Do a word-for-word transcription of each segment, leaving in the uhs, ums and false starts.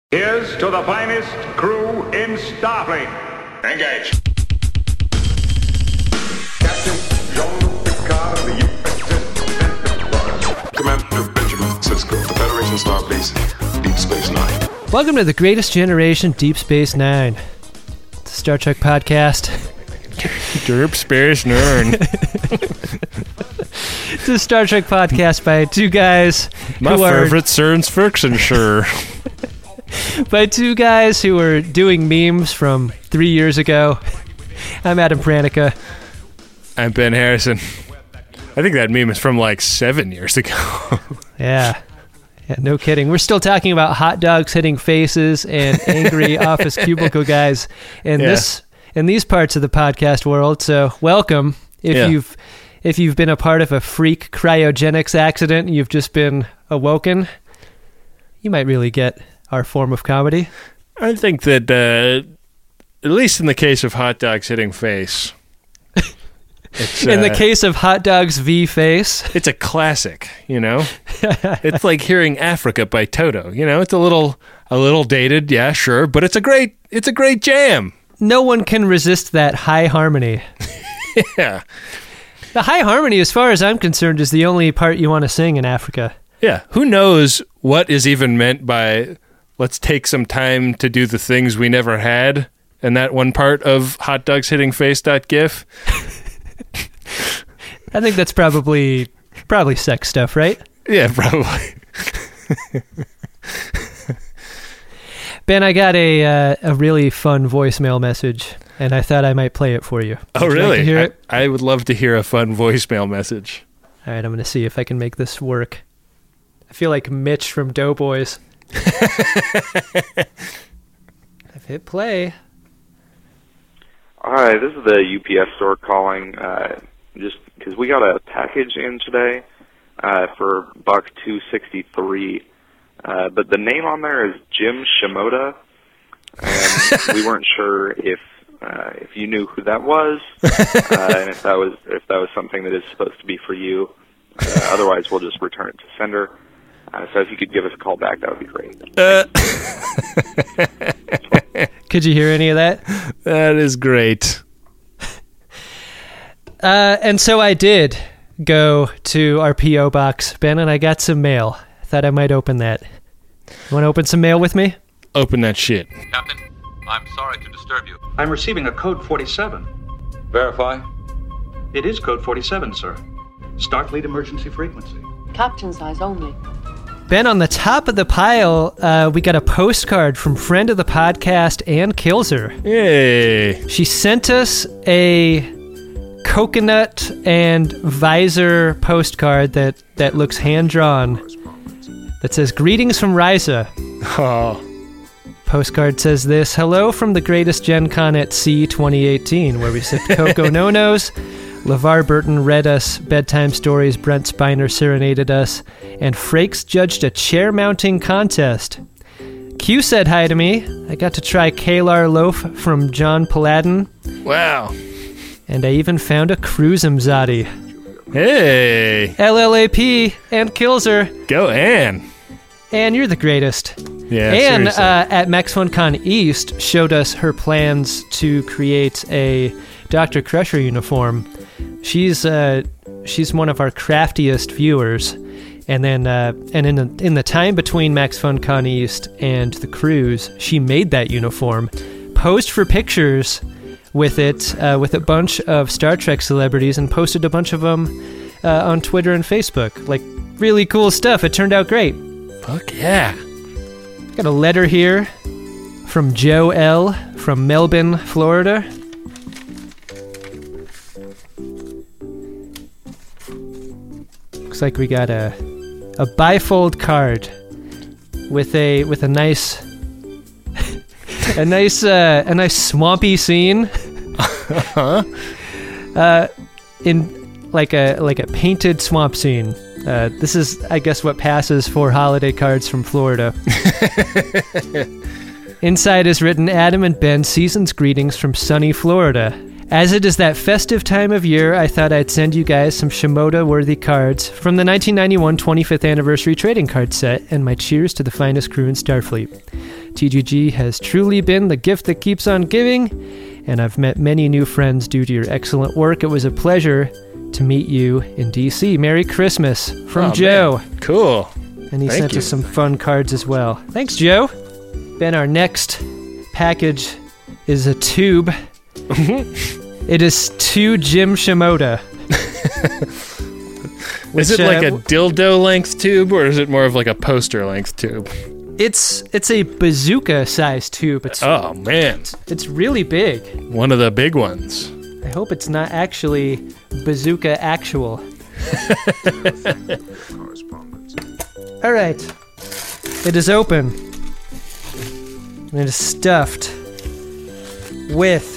Here's to the finest crew in Starfleet. Engage. Captain Jean-Luc Picard of the U S S Enterprise. Commander Benjamin Sisko, the Federation Starbase, Deep Space Nine. Welcome to the Greatest Generation Deep Space Nine. It's a Star Trek podcast. Derp Space Nine. It's a Star Trek podcast by two guys My who are favorite science fiction, sure. by two guys who were doing memes from three years ago. I'm Adam Pranica. I'm Ben Harrison. I think that meme is from like seven years ago. Yeah. Yeah, no kidding. We're still talking about hot dogs hitting faces and angry office cubicle guys in Yeah. this in these parts of the podcast world. So welcome. If Yeah. you've if you've been a part of a freak cryogenics accident and you've just been awoken, you might really get our form of comedy. I think that, uh, at least in the case of hot dogs hitting face, it's, In the uh, case of hot dogs v face, it's a classic, you know? It's like hearing Africa by Toto, you know? It's a little a little dated, yeah, sure, but it's a great it's a great jam. no one can resist that high harmony. Yeah. The high harmony, as far as I'm concerned, is the only part you want to sing in Africa. Yeah, who knows what is even meant by let's take some time to do the things we never had, and that one part of hot dogs hitting face dot gif. I think that's probably probably sex stuff, right? Yeah, probably. Ben, I got a uh, a really fun voicemail message, and I thought I might play it for you. Oh, Would you like really? to hear I, it? I would love to hear a fun voicemail message. All right, I'm going to see if I can make this work. I feel like Mitch from Doughboys. I've hit play. Hi, this is the U P S store calling, uh, just because we got a package in today uh, for buck two sixty three, uh, but the name on there is Jim Shimoda, and we weren't sure if uh, if you knew who that was, uh, and if that was if that was something that is supposed to be for you. Uh, otherwise, we'll just return it to sender. Uh, so if you could give us a call back, that would be great. Uh, Could you hear any of that? that is great. Uh, and so I did go to our P O box, Ben, and I got some mail. I thought I might open that. You want to open some mail with me? Open that shit. Captain, I'm sorry to disturb you. I'm receiving a code forty-seven. Verify. It is code forty-seven, sir. Starfleet emergency frequency. Captain's eyes only. Ben, on the top of the pile, uh, we got a postcard from friend of the podcast, Ann Kilzer. Yay. She sent us a coconut and visor postcard that, that looks hand-drawn that says, "Greetings from Risa." Oh. Postcard says this: "Hello from the greatest Gen Con at Sea twenty eighteen, where we sipped Cocoa No-Nos. LeVar Burton read us bedtime stories, Brent Spiner serenaded us, and Frakes judged a chair mounting contest. Q said hi to me. I got to try Kalar Loaf from John Paladin, Wow. and I even found a Cruzamzadi. Hey. L L A P and Kilzer. Go, Ann. Ann, you're the greatest." Yeah, Ann seriously. uh, at MexFunCon East showed us her plans to create a Doctor Crusher uniform. She's uh, she's one of our craftiest viewers, and then uh, and in the in the time between MexFunCon East and the cruise, she made that uniform, posed for pictures with it uh, with a bunch of Star Trek celebrities, and posted a bunch of them uh, on Twitter and Facebook. Like, really cool stuff. It turned out great. Fuck yeah. Got a letter here from Joe L. from Melbourne, Florida. Looks like we got a a bifold card with a with a nice a nice uh, a nice swampy scene. Huh? Uh, in like a like a painted swamp scene. Uh, this is, I guess, what passes for holiday cards from Florida. Inside is written, "Adam and Ben, season's greetings from sunny Florida. As it is that festive time of year, I thought I'd send you guys some Shimoda-worthy cards from the nineteen ninety-one twenty-fifth anniversary trading card set, and my cheers to the finest crew in Starfleet. T G G has truly been the gift that keeps on giving, and I've met many new friends due to your excellent work. It was a pleasure to meet you in D C. Merry Christmas from Oh, Joe. man. Cool. And he Thank sent you. us some fun cards as well. Thanks, Joe. Ben, our next package is a tube. It is to Jim Shimoda. Is Which, it like uh, a dildo length tube, or is it more of like a poster length tube? It's it's a bazooka sized tube. It's Oh man, it's really big. one of the big ones. I hope it's not actually bazooka actual. All right, it is open. And it is stuffed with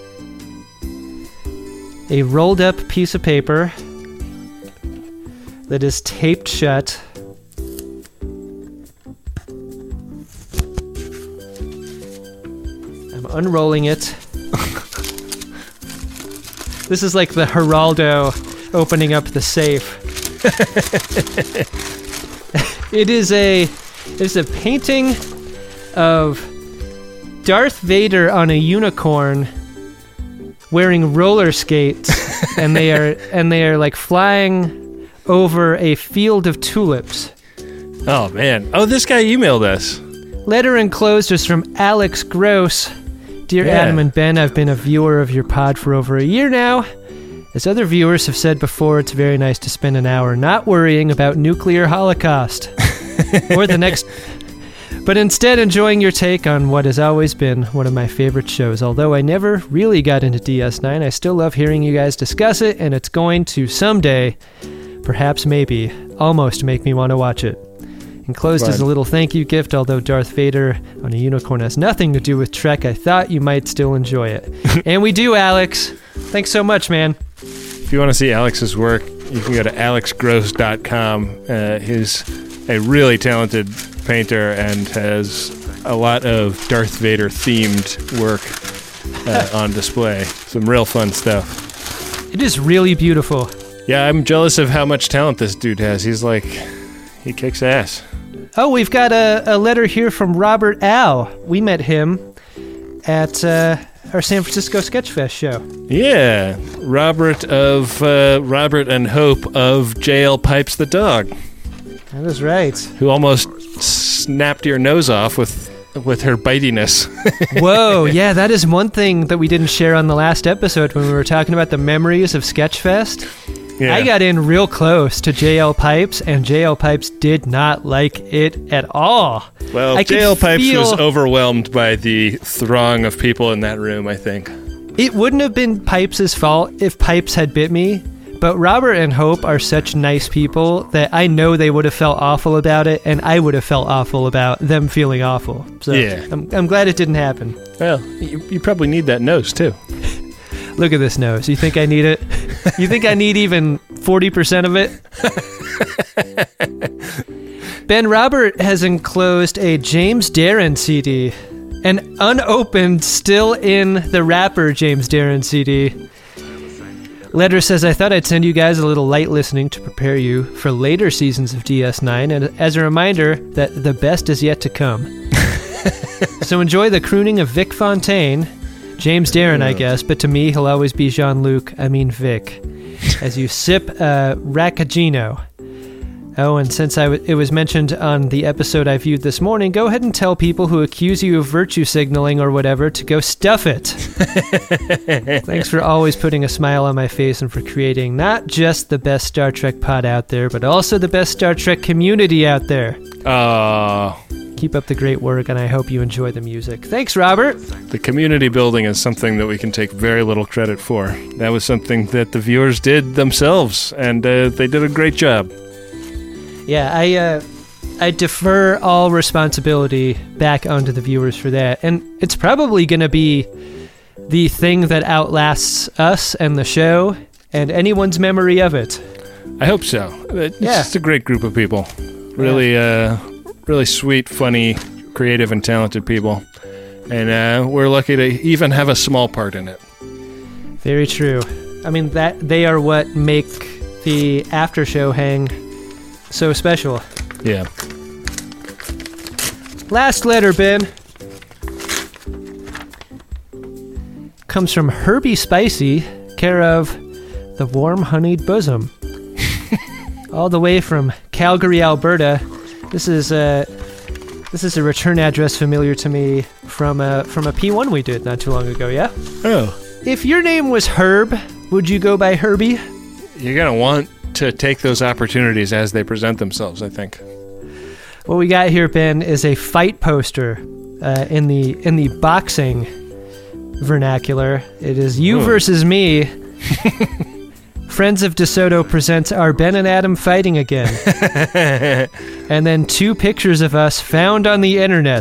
a rolled up piece of paper that is taped shut. I'm unrolling it. This is like the Geraldo opening up the safe. It is a it is a painting of Darth Vader on a unicorn wearing roller skates, and they are and they are like flying over a field of tulips. Oh man. Oh, this guy emailed us. Letter enclosed is from Alex Gross. Dear Yeah. Adam and Ben, I've been a viewer of your pod for over a year now. As other viewers have said before, it's very nice to spend an hour not worrying about nuclear holocaust or the next, but instead enjoying your take on what has always been one of my favorite shows. Although I never really got into D S nine, I still love hearing you guys discuss it, and it's going to someday, perhaps maybe, almost make me want to watch it. Enclosed is Right. a little thank you gift, although Darth Vader on a unicorn has nothing to do with Trek. I thought you might still enjoy it. And we do, Alex. Thanks so much, man. If you want to see Alex's work, you can go to alex gross dot com. Uh, he's a really talented painter and has a lot of Darth Vader themed work uh, on display. Some real fun stuff. It is really beautiful. Yeah, I'm jealous of how much talent this dude has. He's like, he kicks ass. Oh, we've got a, a letter here from Robert Al. We met him at uh, our San Francisco Sketchfest show. Yeah, Robert of uh, Robert and Hope of J L Pipes the dog, That is right. who almost snapped your nose off with with her bitiness. Whoa, yeah, that is one thing that we didn't share on the last episode when we were talking about the memories of Sketchfest. Yeah. I got in real close to J L Pipes, and J L Pipes did not like it at all. Well, I could J L Pipes feel- was overwhelmed by the throng of people in that room, I think. It wouldn't have been Pipes' fault if Pipes had bit me, but Robert and Hope are such nice people that I know they would have felt awful about it, and I would have felt awful about them feeling awful. So Yeah. I'm, I'm glad it didn't happen. Well, you, you probably need that nose, too. Look at this nose. You think I need it? You think I need even forty percent of it? Ben Robert has enclosed a James Darren C D. An unopened, still in the wrapper James Darren C D. Letter says, I thought I'd send you guys a little light listening to prepare you for later seasons of D S nine, and as a reminder that the best is yet to come. So enjoy the crooning of Vic Fontaine. James Darren, I guess, but to me, he'll always be Jean-Luc, I mean Vic, as you sip uh, Raccagino. Oh, and since I w- it was mentioned on the episode I viewed this morning, go ahead and tell people who accuse you of virtue signaling or whatever to go stuff it. Thanks for always putting a smile on my face and for creating not just the best Star Trek pod out there, but also the best Star Trek community out there. Uh, Keep up the great work, and I hope you enjoy the music. Thanks, Robert. the community building is something that we can take very little credit for. That was something that the viewers did themselves, and uh, they did a great job. Yeah, I uh, I defer all responsibility back onto the viewers for that. And it's probably going to be the thing that outlasts us and the show and anyone's memory of it. I hope so. It's Yeah. just a great group of people. Really, uh, really sweet, funny, creative, and talented people. And uh, we're lucky to even have a small part in it. Very true. I mean, that they are what make the after show hang so special. Yeah. Last letter, Ben. comes from Herbie Spicy, care of the Warm Honeyed Bosom. All the way from Calgary, Alberta. This is a this is a return address familiar to me from a from a P one we did not too long ago. Yeah. Oh, If your name was Herb, would you go by Herbie? you're gonna want to take those opportunities as they present themselves, I think. What we got here, Ben, is a fight poster uh, in the in the boxing vernacular. It is you Ooh. versus me. Friends of DeSoto presents Are Ben and Adam Fighting Again? And then two pictures of us found on the internet.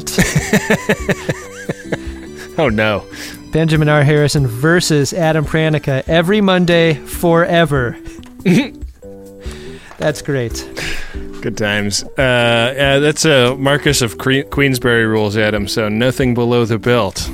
Oh no. Benjamin R. Harrison versus Adam Pranica every Monday forever. That's great. Good times. Uh, yeah, that's a Marcus of Queen- Queensberry rules, Adam, so nothing below the belt.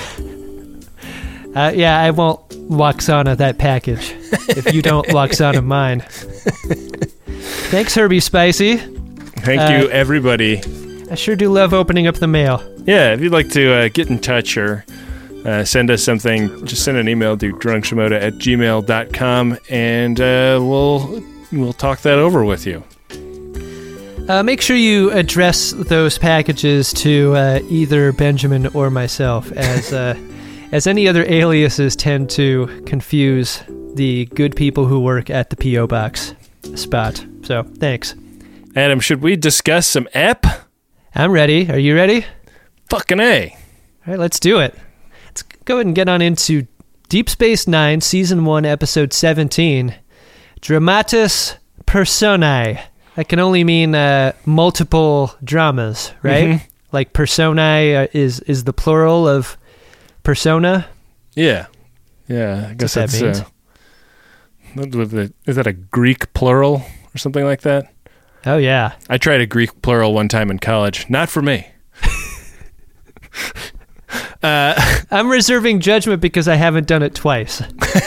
Uh, yeah, I won't Waxana that package if you don't Waxana mine. Thanks, Herbie Spicy. Thank Uh, you, everybody. I sure do love opening up the mail. Yeah, if you'd like to uh, get in touch or uh, send us something, just send an email to drunkshimoda at gmail dot com, and uh, we'll we'll talk that over with you. Uh, make sure you address those packages to uh, either Benjamin or myself, as uh, as any other aliases tend to confuse the good people who work at the P O Box spot. So, thanks. Adam, should we discuss some ep? I'm ready. Are you ready? Fucking A. All right, let's do it. Let's go ahead and get on into Deep Space Nine, Season one, Episode seventeen, Dramatis Personae. That can only mean uh, multiple dramas, right? Mhm. Like personae uh, is is the plural of persona. Yeah. Yeah, I guess That's that's... what that Uh, what was it- is that a Greek plural or something like that? Oh, yeah. I tried a Greek plural one time in college. Not for me. uh, I'm reserving judgment because I haven't done it twice.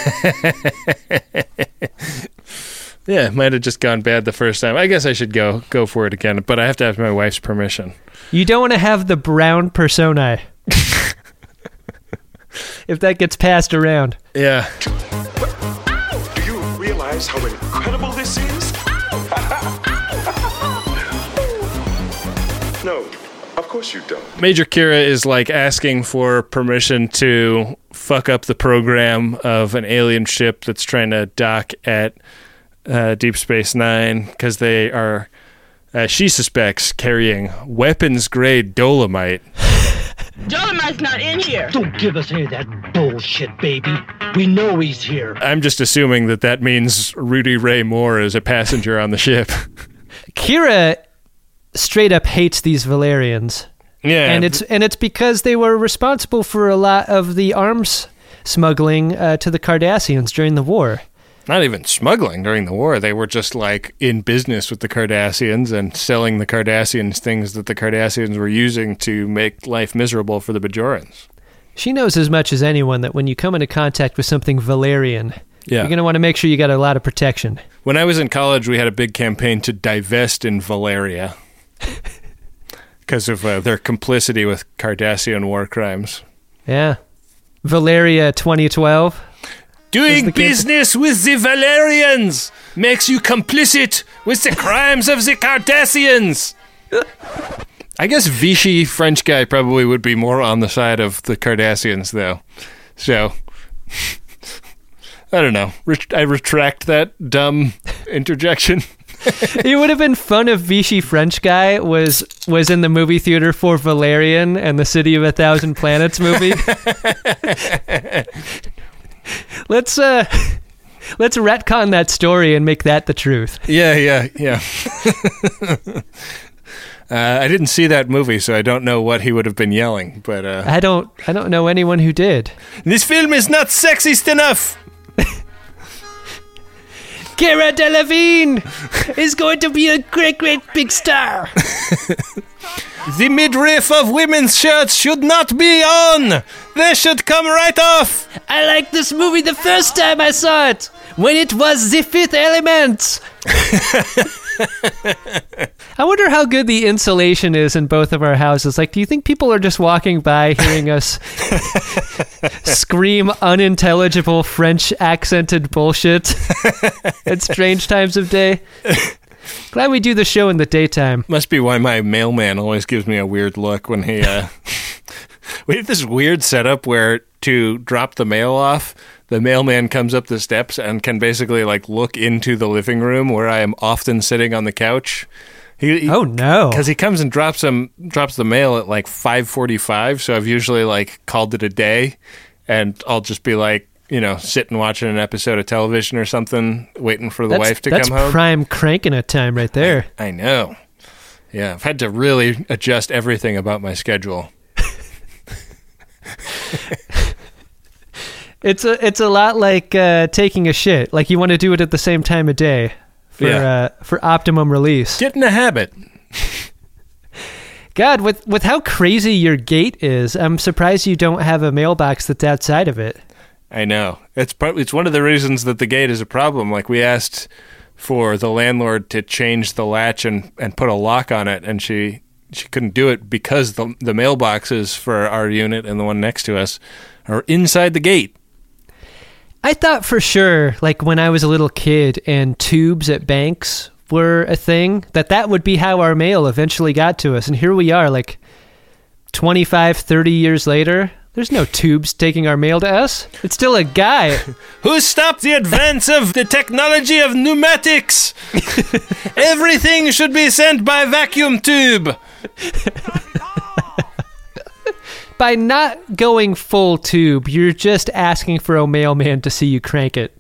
yeah, it might have just gone bad the first time. I guess I should go go for it again, but I have to have my wife's permission. You don't want to have the brown personae. If that gets passed around. Yeah. Do you realize how incredible this is? No, of course you don't. Major Kira is like asking for permission to fuck up the program of an alien ship that's trying to dock at uh, Deep Space Nine because they are, uh, she suspects, carrying weapons-grade dolomite. Dolomite's not in here. Don't give us any of that bullshit, baby. We know he's here. I'm just assuming that that means Rudy Ray Moore is a passenger on the ship. Kira straight up hates these Valerians. Yeah. And it's and it's because they were responsible for a lot of the arms smuggling uh, to the Cardassians during the war. Not even smuggling during the war. They were just like in business with the Cardassians and selling the Cardassians things that the Cardassians were using to make life miserable for the Bajorans. She knows as much as anyone that when you come into contact with something Valerian, Yeah. you're going to want to make sure you got a lot of protection. When I was in college, we had a big campaign to divest in Valeria because of uh, their complicity with Cardassian war crimes. Yeah. Valeria twenty twelve. Doing the camp- business with the Valerians makes you complicit with the crimes of the Cardassians. I guess Vichy French guy probably would be more on the side of the Cardassians, though. So, I don't know. Ret- I retract that dumb interjection. It would have been fun if Vichy French guy was was in the movie theater for Valerian and the City of a Thousand Planets movie. let's uh, let's retcon that story and make that the truth. Yeah, yeah, yeah. uh, I didn't see that movie, so I don't know what he would have been yelling. But uh, I don't I don't know anyone who did. This film is not sexist enough. Cara Delevingne is going to be a great, great big star. The midriff of women's shirts should not be on. They should come right off. I liked this movie the first time I saw it, when it was The Fifth Element. I wonder how good the insulation is in both of our houses. Like, do you think people are just walking by hearing us scream unintelligible French accented bullshit at strange times of day? Glad we do the show in the daytime. Must be why my mailman always gives me a weird look when he, uh... we have this weird setup where to drop the mail off, the mailman comes up the steps and can basically, like, look into the living room where I am often sitting on the couch. He, he, oh, no. Because he comes and drops them, drops the mail at, like, five forty-five, so I've usually, like, called it a day, and I'll just be, like, you know, sitting watching an episode of television or something, waiting for the that's, wife to that's come home. That's prime cranking a time right there. I, I know. Yeah, I've had to really adjust everything about my schedule. It's a it's a lot like uh, taking a shit. Like, you want to do it at the same time of day for Yeah. uh, for optimum release. Get in the habit. God, with with how crazy your gate is, I'm surprised you don't have a mailbox that's outside of it. I know. It's probably it's one of the reasons that the gate is a problem. Like, we asked for the landlord to change the latch and, and put a lock on it, and she she couldn't do it because the the mailboxes for our unit and the one next to us are inside the gate. I thought for sure, like when I was a little kid and tubes at banks were a thing, that that would be how our mail eventually got to us. And here we are, like twenty-five, thirty years later. There's no tubes taking our mail to us. It's still a guy. Who stopped the advance of the technology of pneumatics? Everything should be sent by vacuum tube. By not going full tube, you're just asking for a mailman to see you crank it.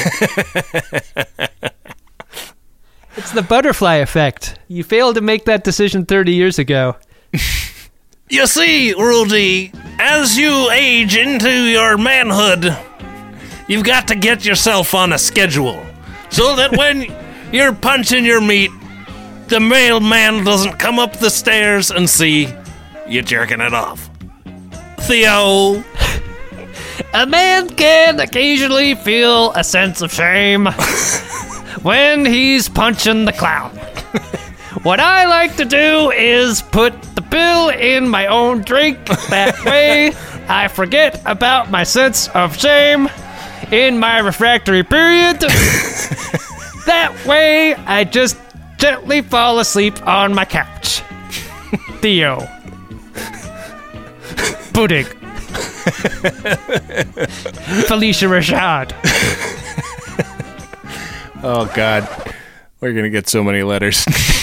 It's the butterfly effect. You failed to make that decision thirty years ago. You see, Rudy, as you age into your manhood, you've got to get yourself on a schedule so that when you're punching your meat, the mailman doesn't come up the stairs and see you jerking it off. Theo. A man can occasionally feel a sense of shame when he's punching the clown. What I like to do is put the pill in my own drink. That way I forget about my sense of shame in my refractory period. That way I just gently fall asleep on my couch. Theo. Pudding. Felicia Rashad. Oh, God. We're going to get so many letters.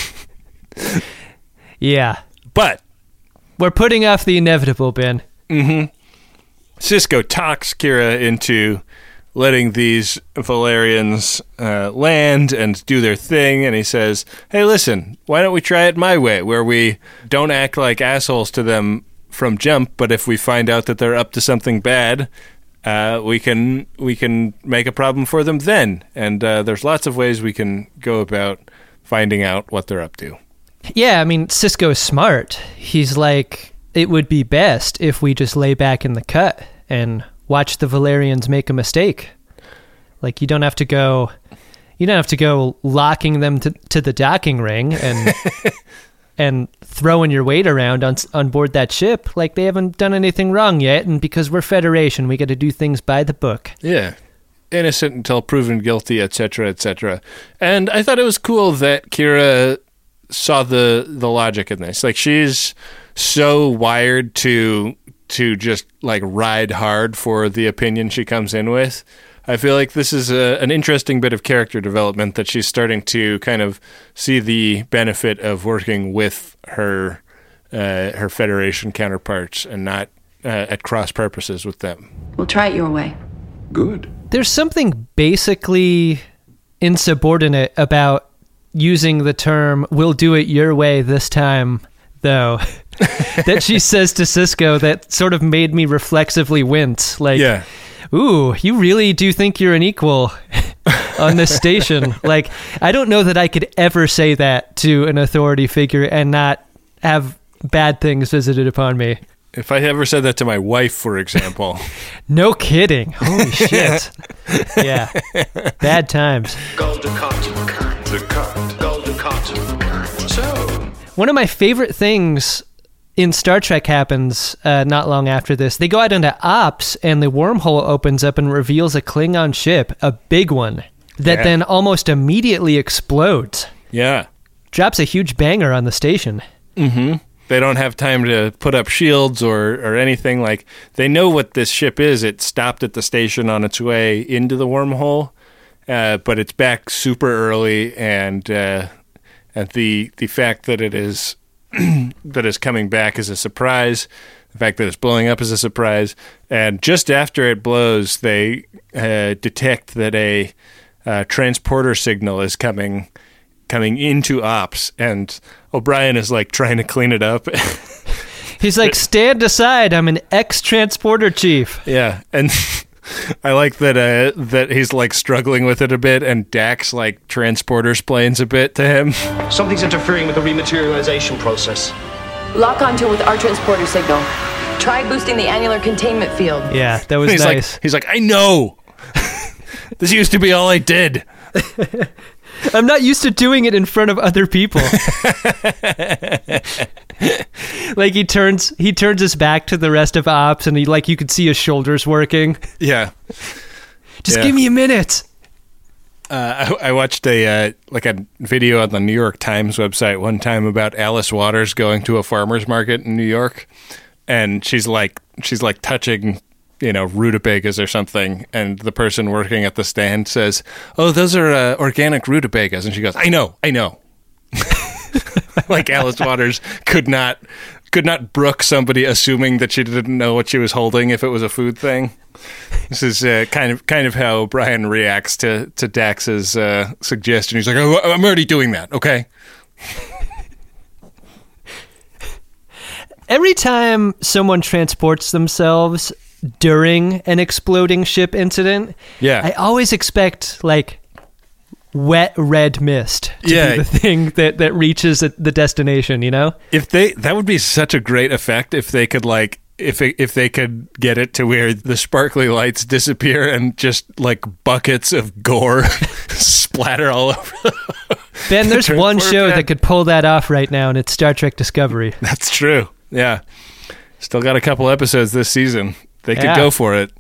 Yeah. But we're putting off the inevitable, Ben. Mm-hmm. Cisco talks Kira into letting these Valerians uh, land and do their thing, and he says, hey, listen, why don't we try it my way, where we don't act like assholes to them from jump, but if we find out that they're up to something bad, uh, we can we can make a problem for them then. And uh, there's lots of ways we can go about finding out what they're up to. Yeah, I mean, Cisco's smart. He's like, it would be best if we just lay back in the cut and watch the Valerians make a mistake. Like, you don't have to go, you don't have to go locking them to, to the docking ring and and throwing your weight around on on board that ship. Like, they haven't done anything wrong yet, and because we're Federation, we got to do things by the book. Yeah. Innocent until proven guilty, et cetera, et cetera. And I thought it was cool that Kira saw the the logic in this. Like, she's so wired to to just like ride hard for the opinion she comes in with. I feel like this is a, an interesting bit of character development, that she's starting to kind of see the benefit of working with her uh, her Federation counterparts and not uh, at cross purposes with them. We'll try it your way. Good. There's something basically insubordinate about using the term, we'll do it your way this time, though, that she says to Cisco that sort of made me reflexively wince. Like, yeah. Ooh, you really do think you're an equal on this station. Like, I don't know that I could ever say that to an authority figure and not have bad things visited upon me. If I ever said that to my wife, for example. No kidding. Holy shit. Yeah. Bad times. Go to cut. The cut. Go to cut. So, One of my favorite things in Star Trek happens uh, not long after this. They go out into ops, and the wormhole opens up and reveals a Klingon ship, a big one, that Yeah. then almost immediately explodes. Yeah. Drops a huge banger on the station. Mm-hmm. They don't have time to put up shields or, or anything. Like, they know what this ship is. It stopped at the station on its way into the wormhole, uh, but it's back super early, and uh, and the the fact that it is that it's coming back is a surprise. The fact that it's blowing up is a surprise. And just after it blows, they uh, detect that a uh, transporter signal is coming coming into ops, and O'Brien is like trying to clean it up. He's like, stand aside, I'm an ex-transporter chief. Yeah, and I like that uh, that he's like struggling with it a bit, and Dax like transporter splains a bit to him. something's interfering with the rematerialization process. Lock onto it with our transporter signal. Try boosting the annular containment field. Yeah, that was he's nice. Like, he's like, I know! This used to be all I did. I'm not used to doing it in front of other people. Like he turns he turns his back to the rest of ops, and he like you could see his shoulders working. Yeah. Just Yeah. give me a minute. Uh, I, I watched a uh, like a video on the New York Times website one time about Alice Waters going to a farmer's market in New York, and she's like she's like touching, you know, rutabagas or something, and the person working at the stand says, "Oh, those are uh, organic rutabagas," and she goes, "I know, I know." Like Alice Waters could not could not brook somebody assuming that she didn't know what she was holding if it was a food thing. This is uh, kind of kind of how Brian reacts to to Dax's uh, suggestion. He's like, oh, "I'm already doing that." Okay. Every time someone transports themselves during an exploding ship incident, Yeah. I always expect like wet red mist to Yeah. be the thing that, that reaches the destination, you know? If they that would be such a great effect if they could like if it, if they could get it to where the sparkly lights disappear and just like buckets of gore splatter all over. Ben, there's the one transporter show pad. that could pull that off right now, and it's Star Trek Discovery. That's true. Yeah. Still got a couple episodes this season. They could Yeah. go for it.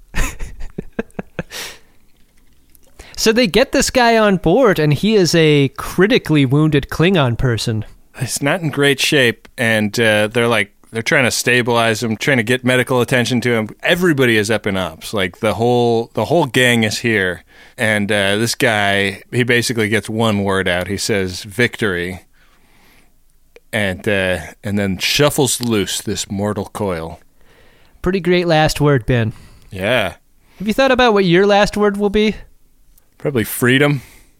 So they get this guy on board, and he is a critically wounded Klingon person. He's not in great shape, and uh, they're like they're trying to stabilize him, trying to get medical attention to him. Everybody is up in ops, like the whole the whole gang is here, and uh, this guy he basically gets one word out. He says "victory," and uh, and then shuffles loose this mortal coil. Pretty great last word, Ben. Yeah, Have you thought about what your last word will be? probably freedom.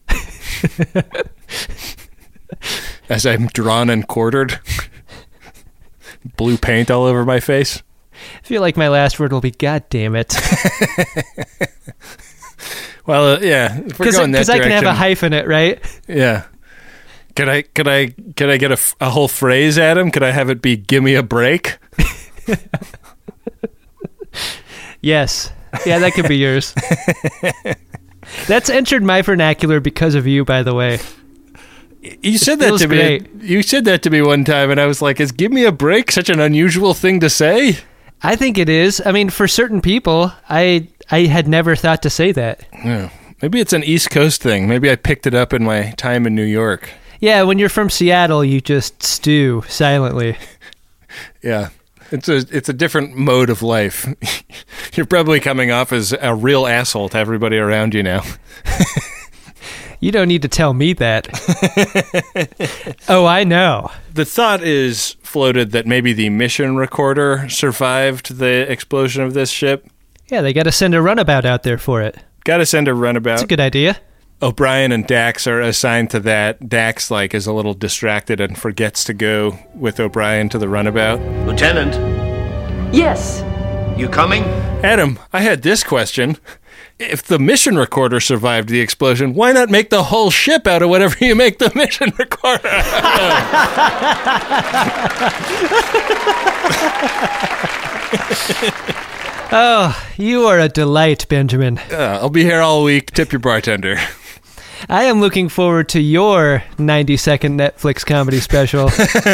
As I'm drawn and quartered. Blue paint all over my face. I feel like my last word will be God damn it. Well, uh, yeah, if we're going that Because I can have a direction- hyphen it, right? Yeah. Could I could I could I get a, f- a whole phrase at him? Could I have it be "Give me a break"? Yes. Yeah, that could be yours. That's entered my vernacular because of you, by the way. You said that feels to me. great. You said that to me one time, and I was like, "Is give me a break such an unusual thing to say?" I think it is. I mean, for certain people, I I had never thought to say that. Yeah. Maybe it's an East Coast thing. Maybe I picked it up in my time in New York. Yeah, when you're from Seattle, you just stew silently. Yeah. It's a it's a different mode of life. You're probably coming off as a real asshole to everybody around you now. You don't need to tell me that. Oh, I know. The thought is floated that maybe the mission recorder survived the explosion of this ship. Yeah, they got to send a runabout out there for it. Got to send a runabout. That's a good idea. O'Brien and Dax are assigned to that. Dax, like, is a little distracted and forgets to go with O'Brien to the runabout. Lieutenant, Yes. you coming? Adam, I had this question. If the mission recorder survived the explosion, why not make the whole ship out of whatever you make the mission recorder? Oh, you are a delight, Benjamin. Uh, I'll be here all week. Tip your bartender. I am looking forward to your ninety-second Netflix comedy special.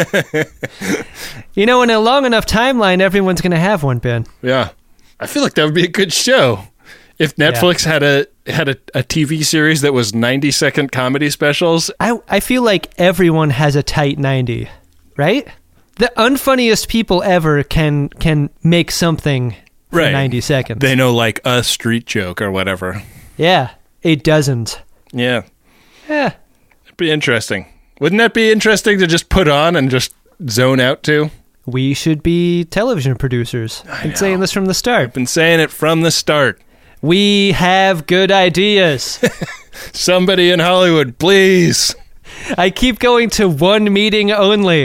You know, in a long enough timeline, everyone's going to have one, Ben. Yeah. I feel like that would be a good show. If Netflix yeah. had a had a, a T V series that was ninety-second comedy specials. I, I feel like everyone has a tight ninety, right? The unfunniest people ever can can make something for right. ninety seconds. They know, like, a street joke or whatever. Yeah, a doesn't. Yeah. Yeah. It'd be interesting. Wouldn't that be interesting to just put on and just zone out to? We should be television producers. I've been saying this from the start. I've been saying it from the start. We have good ideas. Somebody in Hollywood, please. I keep going to one meeting only.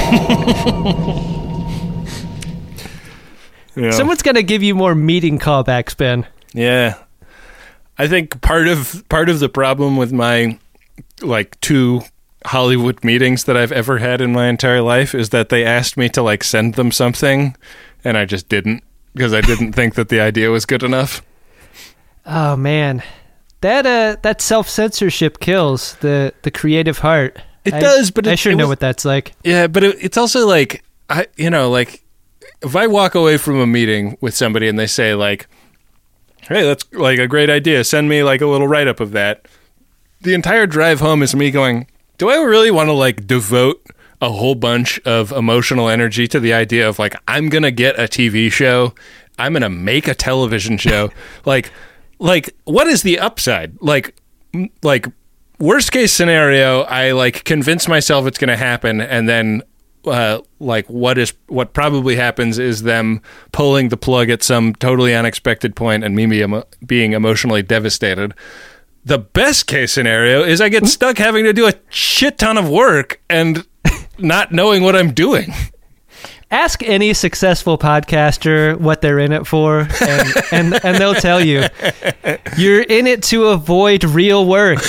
Yeah. Someone's going to give you more meeting callbacks, Ben. Yeah. I think part of part of the problem with my, like, two Hollywood meetings that I've ever had in my entire life is that they asked me to, like, send them something, and I just didn't, because I didn't think that the idea was good enough. Oh, man. That uh, that self-censorship kills the, the creative heart. It I, does, but it, I sure it know was, what that's like. Yeah, but it, it's also like, I you know, like, if I walk away from a meeting with somebody and they say, like, hey, that's, like, a great idea, send me, like, a little write-up of that, the entire drive home is me going, do I really want to, like, devote a whole bunch of emotional energy to the idea of, like, I'm going to get a T V show, I'm going to make a television show, like... Like, what is the upside? Like, like worst case scenario, I like convince myself it's going to happen, and then, uh, like, what is what probably happens is them pulling the plug at some totally unexpected point, and me be emo- being emotionally devastated. The best case scenario is I get stuck having to do a shit ton of work and not knowing what I'm doing. Ask any successful podcaster what they're in it for, and, and, and they'll tell you, you're in it to avoid real work.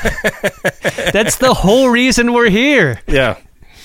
That's the whole reason we're here. Yeah.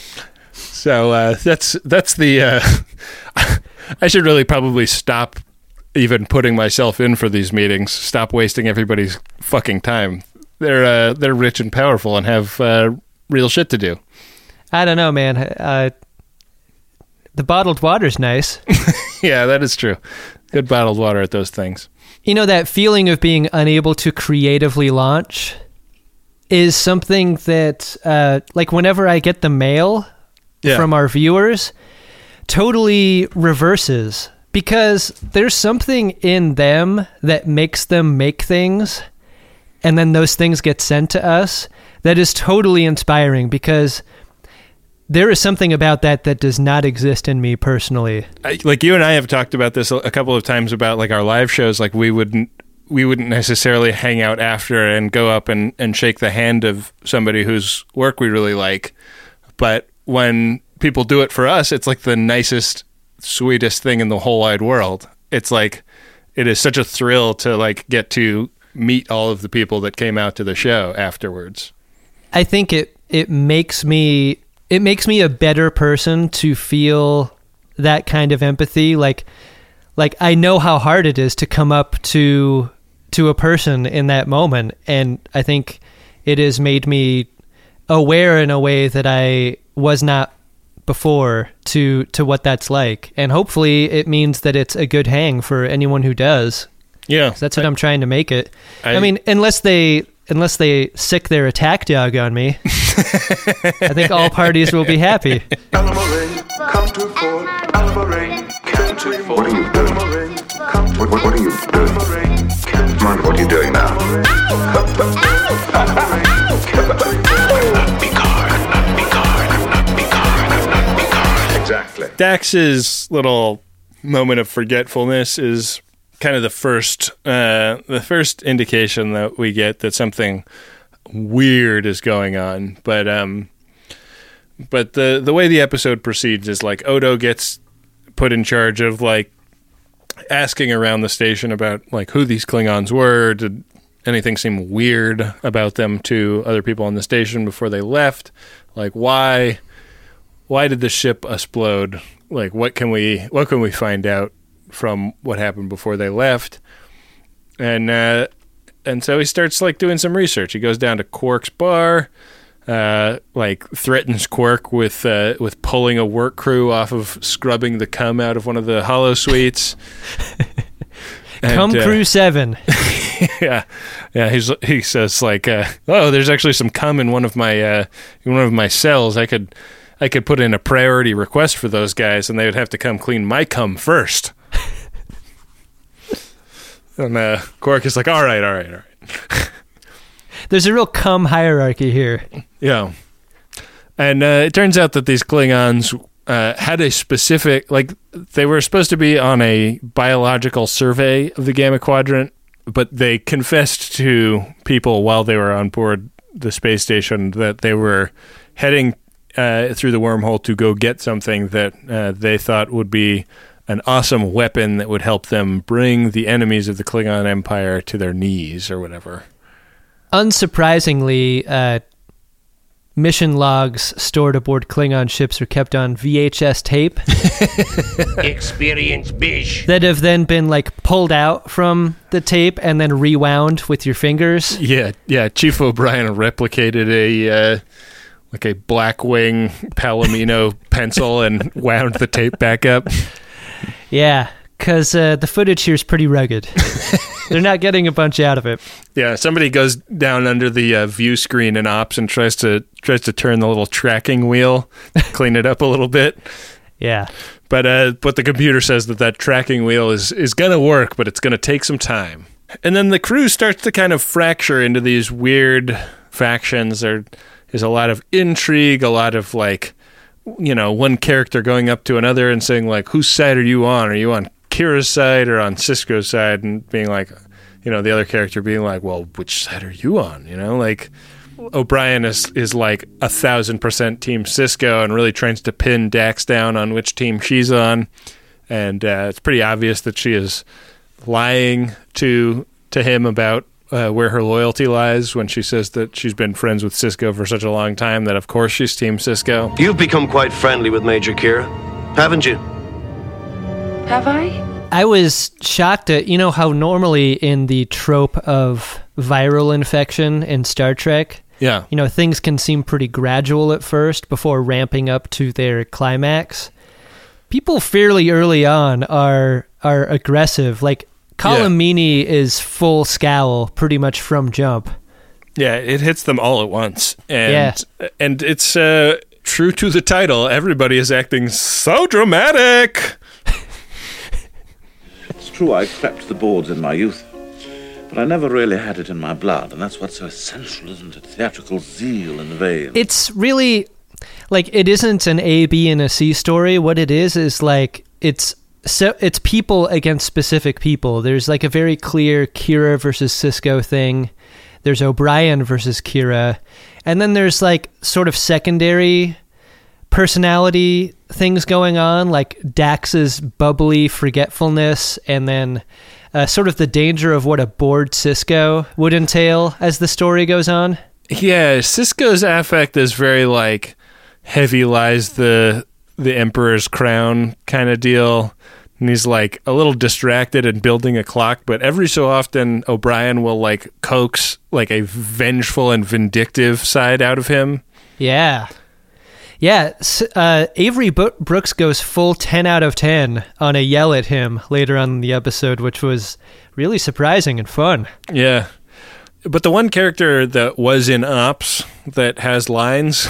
So uh, that's that's the... Uh, I should really probably stop even putting myself in for these meetings. Stop wasting everybody's fucking time. They're uh, they're rich and powerful and have uh, real shit to do. I don't know, man. Uh, the bottled water's nice. Yeah, that is true. Good bottled water at those things. You know, that feeling of being unable to creatively launch is something that, uh, like, whenever I get the mail yeah. from our viewers, totally reverses. Because there's something in them that makes them make things, and then those things get sent to us, that is totally inspiring, because there is something about that that does not exist in me personally. I, like you and I have talked about this a couple of times about, like, our live shows. Like, we wouldn't we wouldn't necessarily hang out after and go up and, and shake the hand of somebody whose work we really like. But when people do it for us, it's like the nicest, sweetest thing in the whole wide world. It's like, it is such a thrill to, like, get to meet all of the people that came out to the show afterwards. I think it it makes me it makes me a better person to feel that kind of empathy. Like like I know how hard it is to come up to to a person in that moment, and I think it has made me aware in a way that I was not before to to what that's like. And hopefully it means that it's a good hang for anyone who does. Yeah. That's what I, I'm trying to make it. I, I mean, unless they unless they sick their attack dog on me, I think all parties will be happy. Come to Fort Alvaray. What are you doing? What, what, what are you doing? Mind what you're doing now. Exactly. Dax's little moment of forgetfulness is kind of the first uh, the first indication that we get that something weird is going on. But um, but the the way the episode proceeds is, like, Odo gets put in charge of, like, asking around the station about, like, who these Klingons were. Did anything seem weird about them to other people on the station before they left? Like, why why did the ship explode? Like, what can we what can we find out from what happened before they left? And uh, and so he starts like doing some research. He goes down to Quark's bar, uh, like threatens Quark with uh, with pulling a work crew off of scrubbing the cum out of one of the hollow suites. Cum uh, Crew Seven. yeah, yeah. He's he says like, uh, oh, there's actually some cum in one of my uh, in one of my cells. I could I could put in a priority request for those guys, and they would have to come clean my cum first. And uh, Quark is like, all right, all right, all right. There's a real cum hierarchy here. Yeah. And uh, it turns out that these Klingons uh, had a specific, like, they were supposed to be on a biological survey of the Gamma Quadrant, but they confessed to people while they were on board the space station that they were heading uh, through the wormhole to go get something that uh, they thought would be an awesome weapon that would help them bring the enemies of the Klingon Empire to their knees or whatever. Unsurprisingly, uh, mission logs stored aboard Klingon ships are kept on V H S tape. Experience bish. That have then been like pulled out from the tape and then rewound with your fingers. Yeah, yeah. Chief O'Brien replicated a uh, like a Blackwing Palomino pencil and wound the tape back up. Yeah, because uh, the footage here is pretty rugged. They're not getting a bunch out of it. Yeah, somebody goes down under the uh, view screen in Ops and tries to tries to turn the little tracking wheel, clean it up a little bit. Yeah, but uh, but the computer says that that tracking wheel is is gonna work, but it's gonna take some time. And then the crew starts to kind of fracture into these weird factions. There is a lot of intrigue, a lot of like, you know, one character going up to another and saying, like, whose side are you on? Are you on Kira's side or on Sisko's side? And being like, you know, the other character being like, well, which side are you on? You know, like, O'Brien is, is like a thousand percent Team Sisko and really tries to pin Dax down on which team she's on. And uh, it's pretty obvious that she is lying to to him about Uh, where her loyalty lies when she says that she's been friends with Sisko for such a long time that, of course, she's Team Sisko. You've become quite friendly with Major Kira, haven't you? Have I? I was shocked at, you know, how normally in the trope of viral infection in Star Trek, yeah, you know, things can seem pretty gradual at first before ramping up to their climax. People fairly early on are are aggressive, like Colm Meaney is full scowl pretty much from jump. Yeah, it hits them all at once. And yeah. and it's uh, true to the title. Everybody is acting so dramatic. It's true, I crept the boards in my youth, but I never really had it in my blood, and that's what's so essential, isn't it? Theatrical zeal in the veins. It's really, like, it isn't an A, B, and a C story. What it is is, like, it's So it's people against specific people. There's like a very clear Kira versus Sisko thing. There's O'Brien versus Kira. And then there's like sort of secondary personality things going on, like Dax's bubbly forgetfulness, and then uh, sort of the danger of what a bored Sisko would entail as the story goes on. Yeah, Sisko's affect is very like heavy lies the the Emperor's crown kind of deal. And he's like a little distracted and building a clock, but every so often O'Brien will like coax like a vengeful and vindictive side out of him. Yeah. Yeah. Uh, Avery Brooks goes full ten out of ten on a yell at him later on in the episode, which was really surprising and fun. Yeah. But the one character that was in Ops that has lines...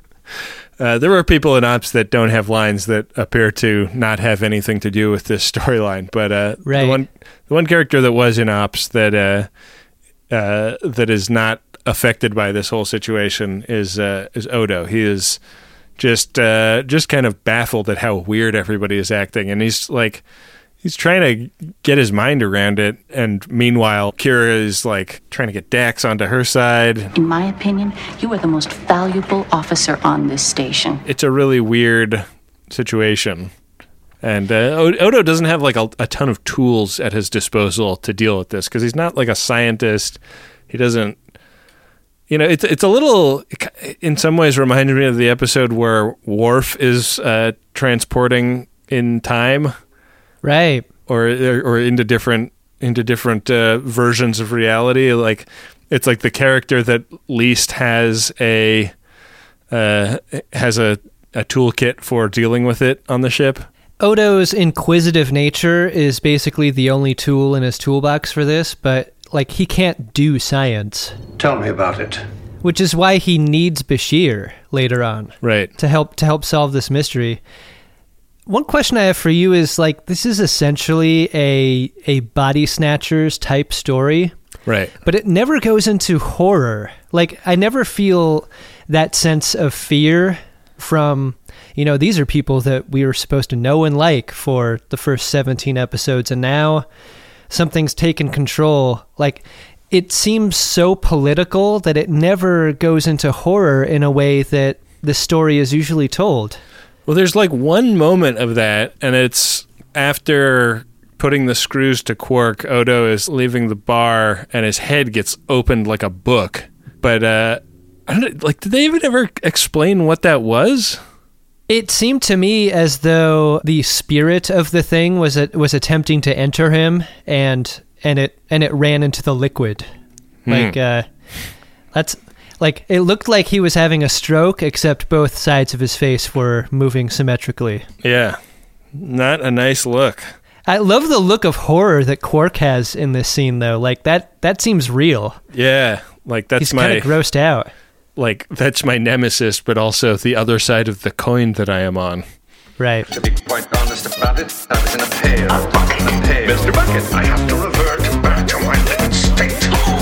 Uh, there are people in Ops that don't have lines that appear to not have anything to do with this storyline, but uh, right. the one the one character that was in Ops that uh, uh, that is not affected by this whole situation is uh, is Odo. He is just uh, just kind of baffled at how weird everybody is acting, and he's like he's trying to get his mind around it, and meanwhile, Kira is like trying to get Dax onto her side. In my opinion, you are the most valuable officer on this station. It's a really weird situation. And uh, Odo doesn't have like a, a ton of tools at his disposal to deal with this, because he's not like a scientist. He doesn't, you know, it's it's a little, in some ways reminds me of the episode where Worf is uh, transporting in time. Right. Or or into different into different uh, versions of reality. Like it's like the character that least has a uh, has a, a toolkit for dealing with it on the ship. Odo's inquisitive nature is basically the only tool in his toolbox for this, but like he can't do science. Tell me about it. Which is why he needs Bashir later on, right? To help to help solve this mystery. One question I have for you is like this is essentially a a Body Snatchers type story, right? But it never goes into horror. Like I never feel that sense of fear from, you know, these are people that we were supposed to know and like for the first seventeen episodes, and now something's taken control. Like it seems so political that it never goes into horror in a way that the story is usually told. Well, there's like one moment of that, and it's after putting the screws to Quark, Odo is leaving the bar, and his head gets opened like a book. But, uh, I don't know, like, did they even ever explain what that was? It seemed to me as though the spirit of the thing was a, was attempting to enter him, and and it and it ran into the liquid. Hmm. Like uh, that's like it looked like he was having a stroke, except both sides of his face were moving symmetrically. Yeah, not a nice look. I love the look of horror that Quark has in this scene, though. Like that that seems real. Yeah, like that's He's my kind of grossed out. Like, that's my nemesis, but also the other side of the coin that I am on. Right. To be quite honest about it, I was in a pail. A bucket. A pail. Mister Bucket, I have to revert back to my living state.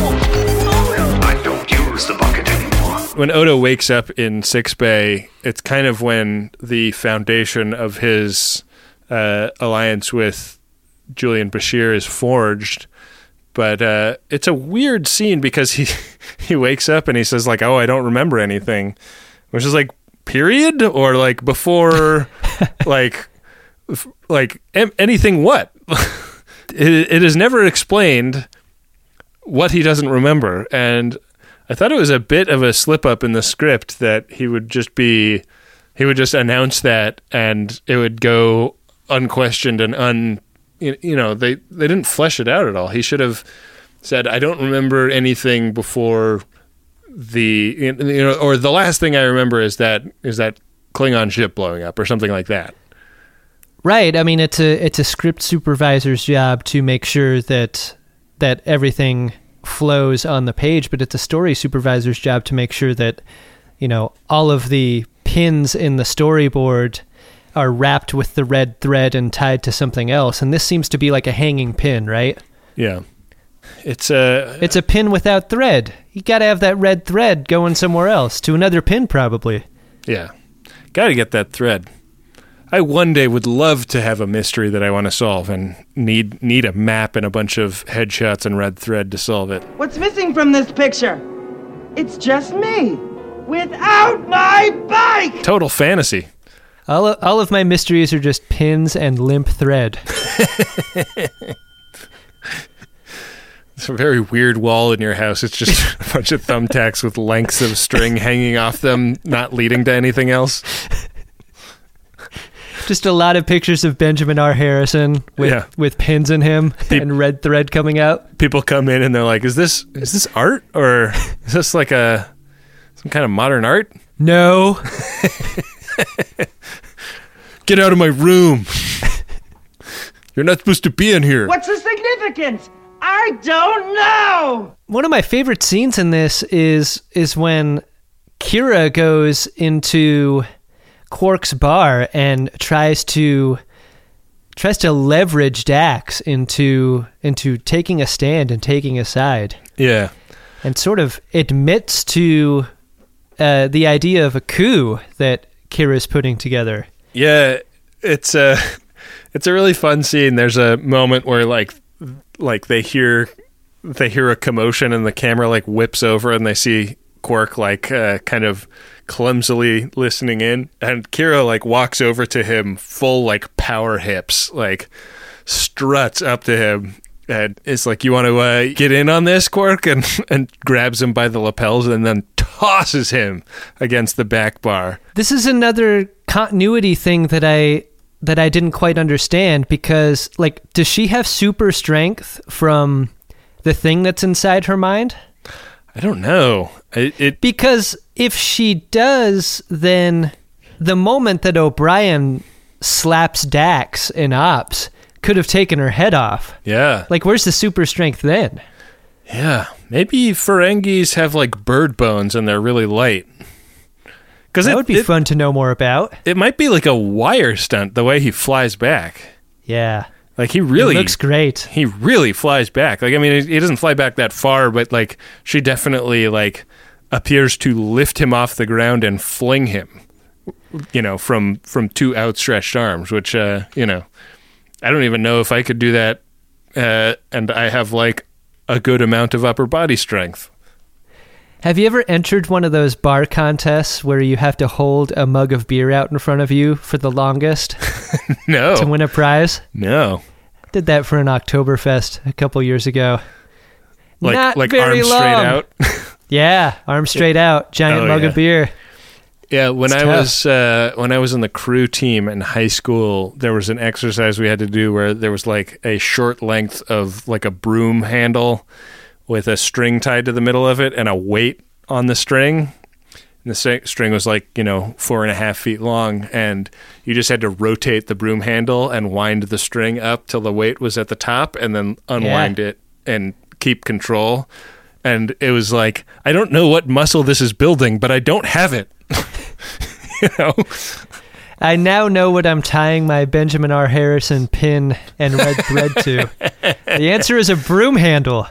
I don't use the bucket anymore. When Odo wakes up in Sickbay, it's kind of when the foundation of his uh, alliance with Julian Bashir is forged. But uh, it's a weird scene because he he wakes up and he says like, "Oh, I don't remember anything," which is like, period, or like before, like, f- like em- anything. What? it, it is never explained what he doesn't remember, and I thought it was a bit of a slip up in the script that he would just be, he would just announce that, and it would go unquestioned and un. You know, they, they didn't flesh it out at all. He should have said, I don't remember anything before the, you know, or the last thing I remember is that is that Klingon ship blowing up or something like that. Right. I mean, it's a it's a script supervisor's job to make sure that that everything flows on the page, but it's a story supervisor's job to make sure that, you know, all of the pins in the storyboard are wrapped with the red thread and tied to something else, and this seems to be like a hanging pin, right? Yeah, it's a it's a pin without thread. You got to have that red thread going somewhere else to another pin, probably. Yeah, got to get that thread. I one day would love to have a mystery that I want to solve, and need need a map and a bunch of headshots and red thread to solve it. What's missing from this picture? It's just me without my bike. Total fantasy. All of, all of my mysteries are just pins and limp thread. It's a very weird wall in your house. It's just a bunch of thumbtacks with lengths of string hanging off them, not leading to anything else. Just a lot of pictures of Benjamin R. Harrison with, yeah. with pins in him Pe- and red thread coming out. People come in and they're like, is this is this art? Or is this like a some kind of modern art? No. Get out of my room. You're not supposed to be in here. What's the significance? I don't know. One of my favorite scenes in this is is when Kira goes into Quark's bar and tries to tries to leverage Dax into into taking a stand and taking a side. Yeah. And sort of admits to uh, the idea of a coup that Kira's putting together. Yeah, it's a it's a really fun scene. There's a moment where like like they hear they hear a commotion and the camera like whips over and they see Quark like uh, kind of clumsily listening in, and Kira like walks over to him full like power hips, like struts up to him and is like, you want to uh, get in on this, Quark? And and grabs him by the lapels and then tosses him against the back bar. This is another continuity thing that I that I didn't quite understand because, like, does she have super strength from the thing that's inside her mind? I don't know. It, it because if she does, then the moment that O'Brien slaps Dax in Ops could have taken her head off. Yeah. Like, where's the super strength then? Yeah. Maybe Ferengis have, like, bird bones and they're really light. That it, would be it, fun to know more about. It might be like a wire stunt, the way he flies back. Yeah. Like, he really... It looks great. He really flies back. Like, I mean, he doesn't fly back that far, but, like, she definitely, like, appears to lift him off the ground and fling him, you know, from, from two outstretched arms, which, uh, you know, I don't even know if I could do that, uh, and I have, like, a good amount of upper body strength. Have you ever entered one of those bar contests where you have to hold a mug of beer out in front of you for the longest? No. To win a prize? No. Did that for an Oktoberfest a couple years ago. Like, Not like very arms long. straight out? Yeah, arms straight out. Giant Oh, mug yeah. of beer. Yeah, when It's I tough. was uh, when I was in the crew team in high school, there was an exercise we had to do where there was like a short length of like a broom handle with a string tied to the middle of it and a weight on the string. And the st- string was like, you know, four and a half feet long, and you just had to rotate the broom handle and wind the string up till the weight was at the top, and then unwind Yeah. it and keep control. And it was like, I don't know what muscle this is building, but I don't have it. You know? I now know what I'm tying my Benjamin R. Harrison pin and red thread to. The answer is a broom handle.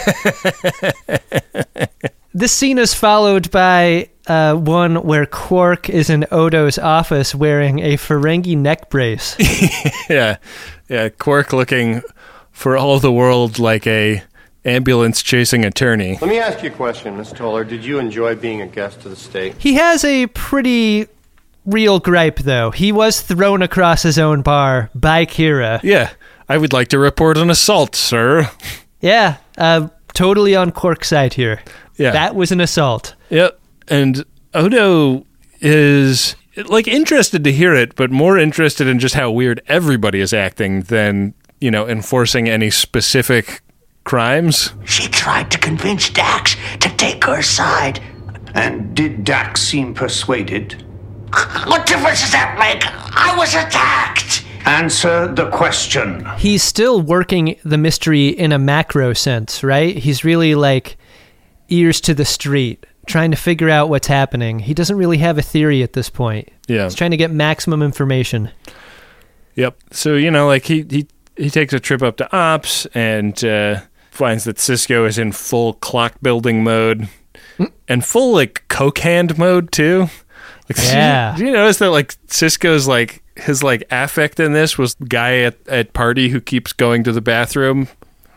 This scene is followed by uh, one where Quark is in Odo's office wearing a Ferengi neck brace. yeah. Yeah. Quark looking for all the world like a ambulance chasing attorney. Let me ask you a question, Miss Toller. Did you enjoy being a guest to the state? He has a pretty real gripe, though. He was thrown across his own bar by Kira. Yeah. I would like to report an assault, sir. Yeah. Uh, totally on Quark's side here. Yeah. That was an assault. Yep. And Odo is like interested to hear it, but more interested in just how weird everybody is acting than, you know, enforcing any specific crimes. She tried to convince Dax to take her side. And did Dax seem persuaded? What difference does that make? I was attacked. Answer the question. He's still working the mystery in a macro sense, right? He's really like ears to the street, trying to figure out what's happening. He doesn't really have a theory at this point. Yeah. He's trying to get maximum information. Yep. So, you know, like he he, he takes a trip up to Ops and uh, finds that Cisco is in full clock building mode and full like coke hand mode too. Like, Yeah. Do you notice that like Cisco's like his like affect in this was guy at, at party who keeps going to the bathroom?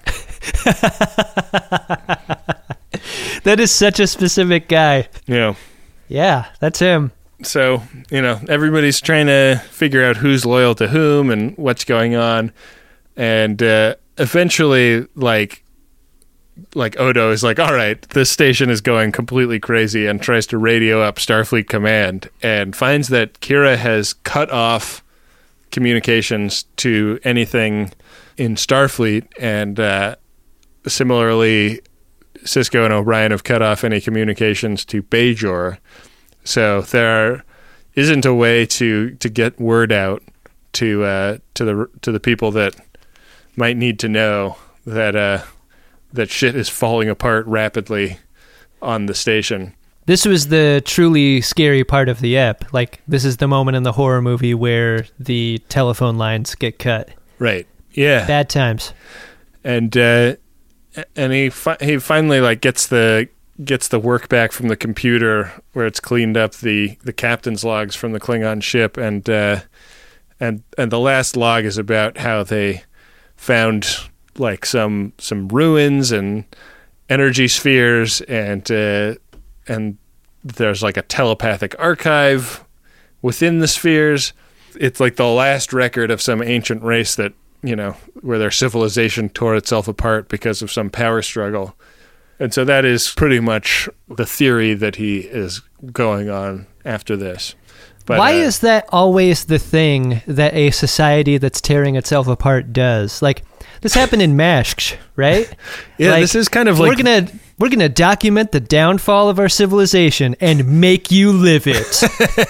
That is such a specific guy. Yeah. Yeah, that's him. So, you know, everybody's trying to figure out who's loyal to whom and what's going on. And uh, eventually, like, like Odo is like, all right, this station is going completely crazy, and tries to radio up Starfleet Command and finds that Kira has cut off communications to anything in Starfleet. And uh, similarly, Cisco and O'Brien have cut off any communications to Bajor. So there isn't a way to, to get word out to uh, to the to the people that might need to know that uh, that shit is falling apart rapidly on the station. This was the truly scary part of the ep. Like, this is the moment in the horror movie where the telephone lines get cut. Right. Yeah. Bad times. And uh, and he fi- he finally like gets the gets the work back from the computer where it's cleaned up the, the captain's logs from the Klingon ship, and uh, and and the last log is about how they found like some some ruins and energy spheres, and uh, and there's like a telepathic archive within the spheres. It's like the last record of some ancient race that, you know, where their civilization tore itself apart because of some power struggle. And so that is pretty much the theory that he is going on after this. But, Why uh, is that always the thing that a society that's tearing itself apart does? Like, this happened in MASH, right? Yeah, like, this is kind of we're like... gonna we're gonna document the downfall of our civilization and make you live it.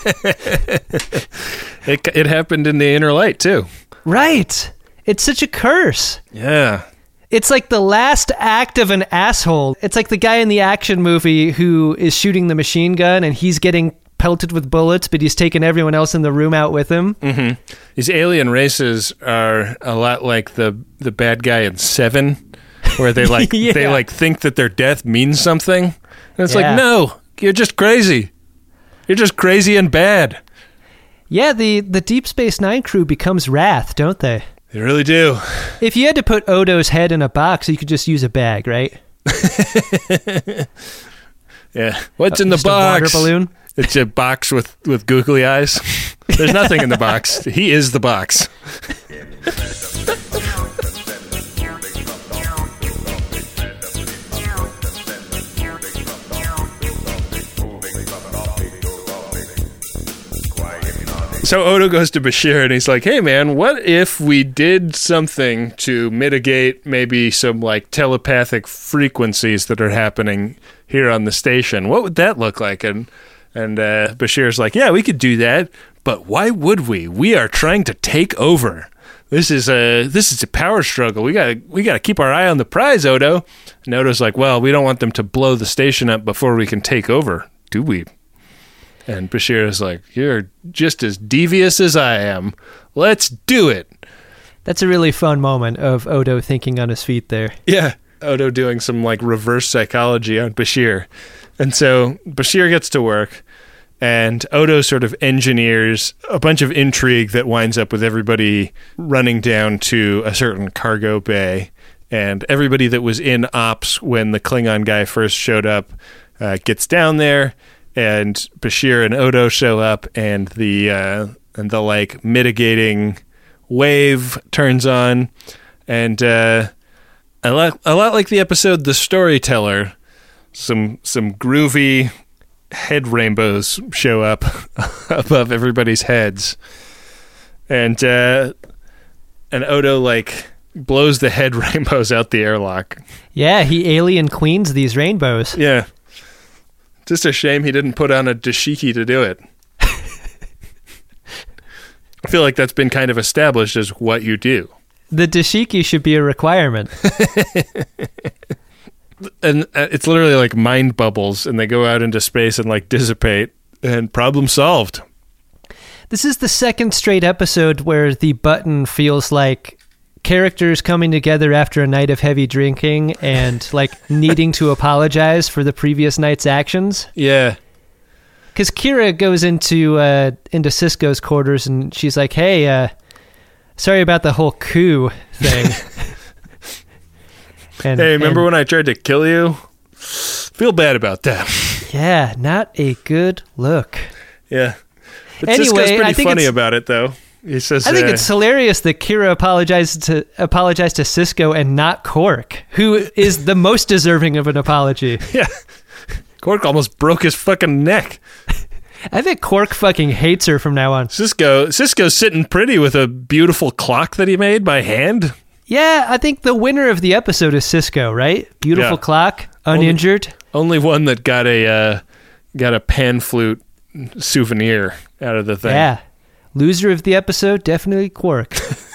it, it happened in The Inner Light, too. Right. It's such a curse. Yeah. It's like the last act of an asshole. It's like the guy in the action movie who is shooting the machine gun and he's getting pelted with bullets, but he's taking everyone else in the room out with him. Mm-hmm. These alien races are a lot like the the bad guy in Seven, where they like yeah. they like think that their death means something, and it's Yeah. like, no, you're just crazy. You're just crazy and bad. Yeah, the the Deep Space Nine crew becomes Wrath, don't they? They really do. If you had to put Odo's head in a box, you could just use a bag, right? Yeah. What's Uh, in the just a box? water balloon? It's a box with, with googly eyes. There's nothing in the box. He is the box. So Odo goes to Bashir and he's like, hey man, what if we did something to mitigate maybe some like telepathic frequencies that are happening here on the station? What would that look like? And and uh, Bashir's like, yeah, we could do that, but why would we? We are trying to take over. This is a this is a power struggle. We gotta we gotta keep our eye on the prize, Odo. And Odo's like, well, we don't want them to blow the station up before we can take over, do we? And Bashir is like, you're just as devious as I am. Let's do it. That's a really fun moment of Odo thinking on his feet there. Yeah. Odo doing some like reverse psychology on Bashir. And so Bashir gets to work and Odo sort of engineers a bunch of intrigue that winds up with everybody running down to a certain cargo bay. And everybody that was in ops when the Klingon guy first showed up uh, gets down there. And Bashir and Odo show up, and the uh, and the like mitigating wave turns on, and uh, a lot a lot like the episode "The Storyteller." Some some groovy head rainbows show up above everybody's heads, and uh, and Odo like blows the head rainbows out the airlock. Yeah, he alien queens these rainbows. Yeah. Just a shame he didn't put on a dashiki to do it. I feel like that's been kind of established as what you do. The dashiki should be a requirement. And uh, it's literally like mind bubbles, and they go out into space and like dissipate, and problem solved. This is the second straight episode where the button feels like characters coming together after a night of heavy drinking and like needing to apologize for the previous night's actions. Yeah. Because Kira goes into uh, into Sisko's quarters and she's like, hey, uh, sorry about the whole coup thing. and, hey, remember and, when I tried to kill you? Feel bad about that. Yeah, not a good look. Yeah. But anyway, Sisko's I pretty think funny it's, about it, though. He says, I think uh, it's hilarious that Kira apologized to apologized to Sisko and not Quark, who is the most deserving of an apology. Yeah. Quark almost broke his fucking neck. I think Quark fucking hates her from now on. Sisko, Sisko's sitting pretty with a beautiful clock that he made by hand. Yeah, I think the winner of the episode is Sisko, right? Beautiful Yeah. clock, uninjured. Only, only one that got a uh, got a pan flute souvenir out of the thing. Yeah. Loser of the episode, definitely Quark.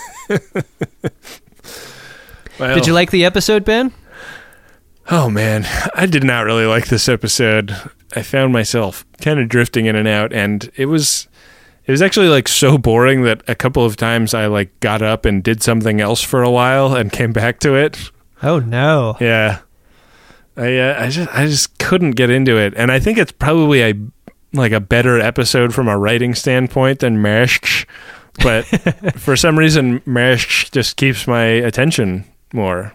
Well, did you like the episode, Ben? Oh, man. I did not really like this episode. I found myself kind of drifting in and out, and it was it was actually like so boring that a couple of times I like got up and did something else for a while and came back to it. Oh, no. Yeah. I uh, I just I just couldn't get into it, and I think it's probably a like a better episode from a writing standpoint than Mershk, but for some reason Mershk just keeps my attention more.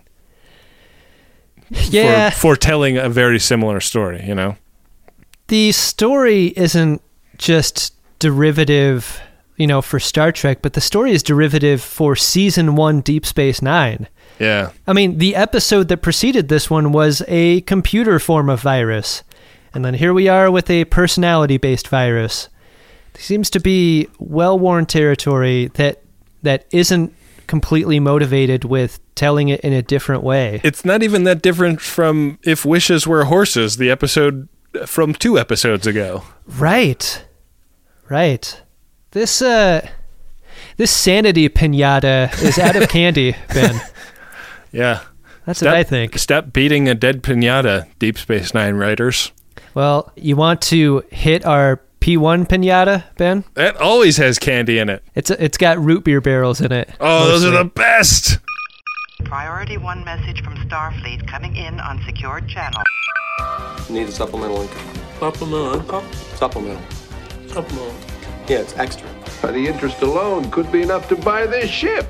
Yeah, for, for telling a very similar story, you know. The story isn't just derivative, you know, for Star Trek, but the story is derivative for season one Deep Space Nine. Yeah. I mean, the episode that preceded this one was a computer form of virus. And then here we are with a personality-based virus. seems to be well-worn territory that that isn't completely motivated with telling it in a different way. It's not even that different from If Wishes Were Horses, the episode from two episodes ago. Right. Right. This uh this sanity pinata is out of candy, Ben. Yeah. That's stop, what I think. Stop beating a dead pinata, Deep Space Nine writers. Well, you want to hit our P one pinata, Ben? That always has candy in it. It's a, it's got root beer barrels in it. Oh, mostly. Those are the best. Priority one message from Starfleet coming in on secured channel. Need a supplemental income. Supplemental income? Supplemental. Supplemental. Yeah, it's extra. The interest alone could be enough to buy this ship.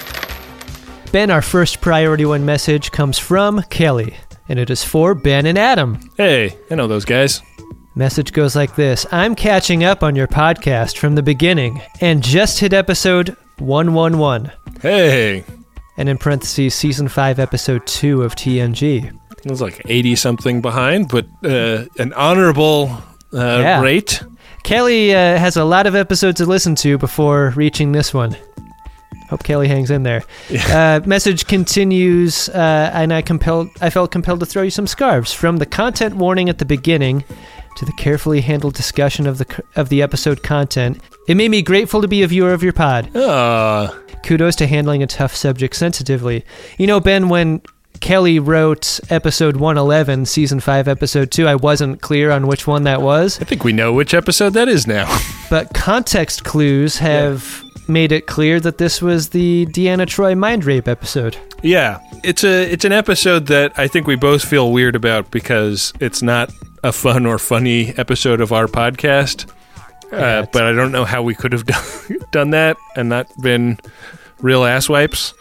Ben, our first priority one message comes from Kelly, and it is for Ben and Adam. Hey, I know those guys. Message goes like this. I'm catching up on your podcast from the beginning and just hit episode one eleven. Hey. And in parentheses, season five, episode two of T N G. It was like eighty-something behind, but uh, an honorable uh, yeah. rate. Kelly uh, has a lot of episodes to listen to before reaching this one. Hope Kelly hangs in there. Yeah. Uh, message continues, uh, and I compelled. I felt compelled to throw you some scarves. From the content warning at the beginning to the carefully handled discussion of the of the episode content, it made me grateful to be a viewer of your pod. Aww. Kudos to handling a tough subject sensitively. You know, Ben, when Kelly wrote episode one eleven, season five, episode two, I wasn't clear on which one that was. I think we know which episode that is now. But context clues have... Yeah. made it clear that this was the Deanna Troi mind rape episode. Yeah, it's a it's an episode that I think we both feel weird about because it's not a fun or funny episode of our podcast. Uh, but I don't know how we could have done, done that and not been real asswipes.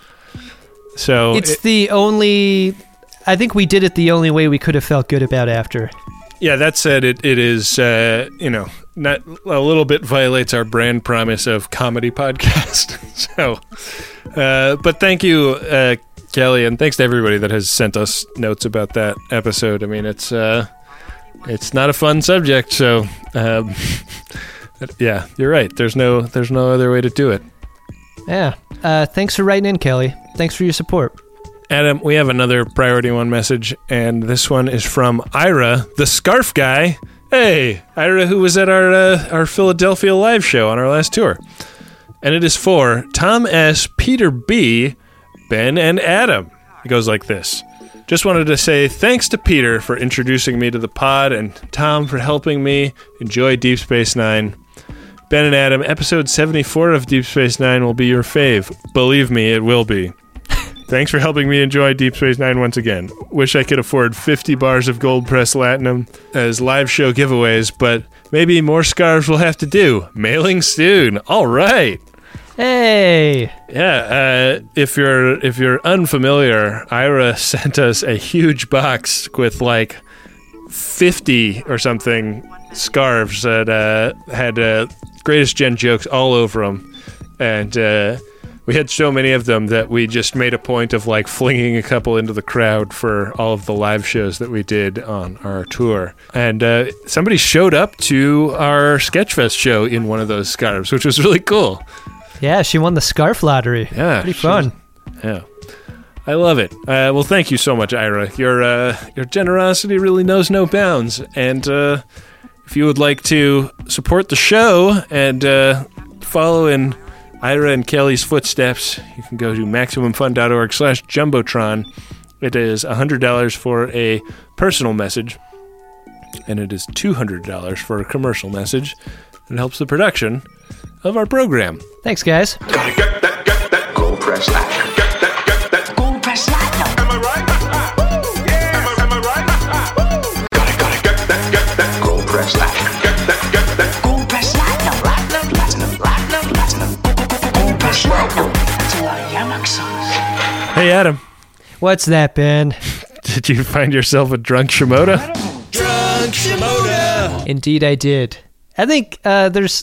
So it's it, the only. I think we did it the only way we could have felt good about after. Yeah, that said, it it is uh, you know. Not a little bit violates our brand promise of comedy podcast. so, uh, but thank you, uh, Kelly, and thanks to everybody that has sent us notes about that episode. I mean, it's uh, it's not a fun subject, so um, yeah, you're right. There's no there's no other way to do it. Yeah. Uh, thanks for writing in, Kelly. Thanks for your support. Adam, we have another priority one message, and this one is from Ira, the scarf guy. Hey, Ira, who was at our uh, our Philadelphia live show on our last tour. And it is for Tom S., Peter B., Ben, and Adam. It goes like this. Just wanted to say thanks to Peter for introducing me to the pod and Tom for helping me enjoy Deep Space Nine. Ben and Adam, episode seventy-four of Deep Space Nine will be your fave. Believe me, it will be. Thanks for helping me enjoy Deep Space Nine once again. Wish I could afford fifty bars of Gold Press Latinum as live show giveaways, but maybe more scarves will have to do. Mailing soon. All right. Hey. Yeah, uh, if you're if you're unfamiliar, Ira sent us a huge box with like fifty or something scarves that uh, had uh, Greatest Gen jokes all over them, and uh, we had so many of them that we just made a point of like flinging a couple into the crowd for all of the live shows that we did on our tour. And uh, somebody showed up to our Sketchfest show in one of those scarves, which was really cool. Yeah, she won the scarf lottery. Yeah. Pretty fun. Yeah. I love it. Uh, well, thank you so much, Ira. Your uh, your generosity really knows no bounds. And uh, if you would like to support the show and uh, follow in Ira and Kelly's footsteps, you can go to MaximumFun.org slash Jumbotron. It is one hundred dollars for a personal message, and it is two hundred dollars for a commercial message. It helps the production of our program. Thanks, guys. Gotta get that, get that Gold Press Latinum. Get that, get that Gold Press Latinum. Am I right? Woo! Yeah. Am I, am I right? Woo! Gotta, gotta get that, get that Gold Press Latinum. Get that, get that Gold Press Latinum. Latinum, Latinum, Latinum, Latinum. Gold Press Latinum. That's a lot of Yamak songs. Hey, Adam. What's that, Ben? Did you find yourself a drunk Shimoda? Drunk Shimoda. Indeed, I did. I think uh, there's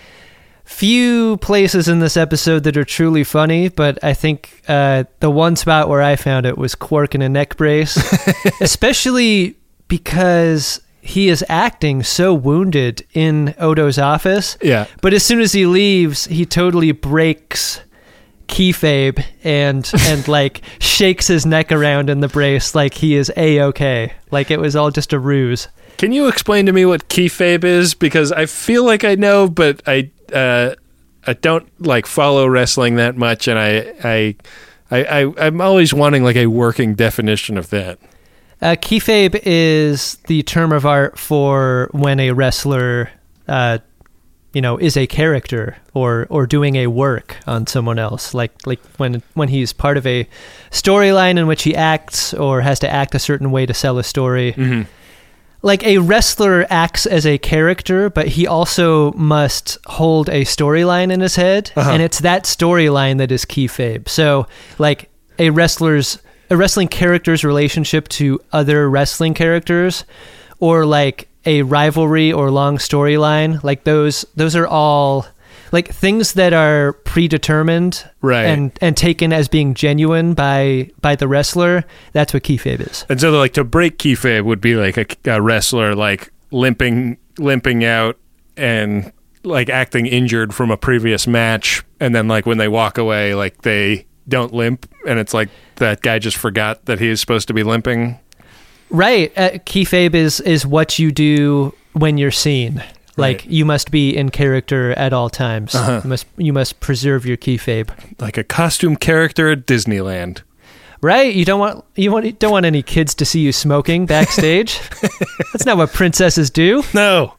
few places in this episode that are truly funny, but I think uh, the one spot where I found it was Quark in a neck brace, especially because he is acting so wounded in Odo's office. Yeah. But as soon as he leaves, he totally breaks kayfabe and and like shakes his neck around in the brace like he is A-okay. Like it was all just a ruse. Can you explain to me what kayfabe is? Because I feel like I know, but I uh, I don't like follow wrestling that much, and I I I, I I'm always wanting like a working definition of that. Uh, kayfabe is the term of art for when a wrestler, uh, you know, is a character or or doing a work on someone else. Like like when when he's part of a storyline in which he acts or has to act a certain way to sell a story. Mm-hmm. Like a wrestler acts as a character, but he also must hold a storyline in his head, Uh-huh. and it's that storyline that is kayfabe. So, like a wrestler's a wrestling character's relationship to other wrestling characters, or like a rivalry or long storyline, like those those are all like things that are predetermined, right, and and taken as being genuine by by the wrestler. That's what kayfabe is. And so, like, to break kayfabe would be like a, a wrestler like limping limping out and like acting injured from a previous match, and then like when they walk away, like they don't limp, and it's like that guy just forgot that he is supposed to be limping. Right. Uh, kayfabe is is what you do when you're seen. Like, right. You must be in character at all times. Uh-huh. You must you must preserve your kayfabe. Like a costume character at Disneyland. Right? You don't want you want you don't want any kids to see you smoking backstage. That's not what princesses do. No.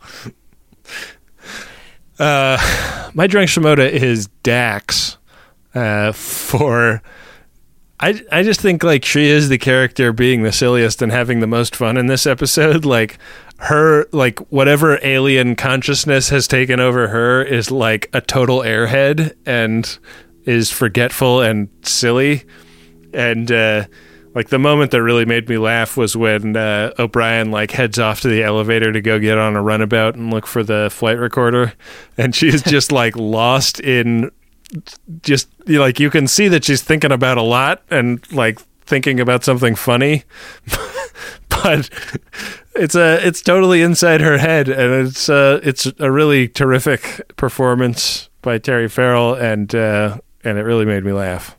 Uh, my drunk Shimoda is Dax. Uh, for I I just think like she is the character being the silliest and having the most fun in this episode. Like her, like whatever alien consciousness has taken over her is like a total airhead and is forgetful and silly. And uh, like the moment that really made me laugh was when uh, O'Brien like heads off to the elevator to go get on a runabout and look for the flight recorder, and she's just like lost in just like you can see that she's thinking about a lot and like thinking about something funny. But it's a it's totally inside her head, and it's uh it's a really terrific performance by Terry Farrell, and uh, and it really made me laugh.